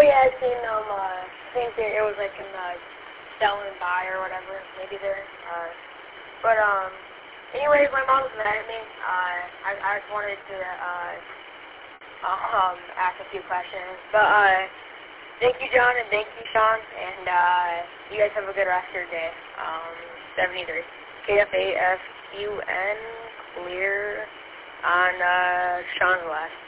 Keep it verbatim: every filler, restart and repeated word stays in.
yeah, I've seen them. Uh, I think they, it was like in the sell and buy or whatever. Maybe there. Uh, but um, anyways, my mom's mad at me. Uh, I I just wanted to uh um ask a few questions. But uh, thank you, John, and thank you, Sean, and uh, you guys have a good rest of your day. Um, seventy-three. K F A F U N clear on uh Sean's last.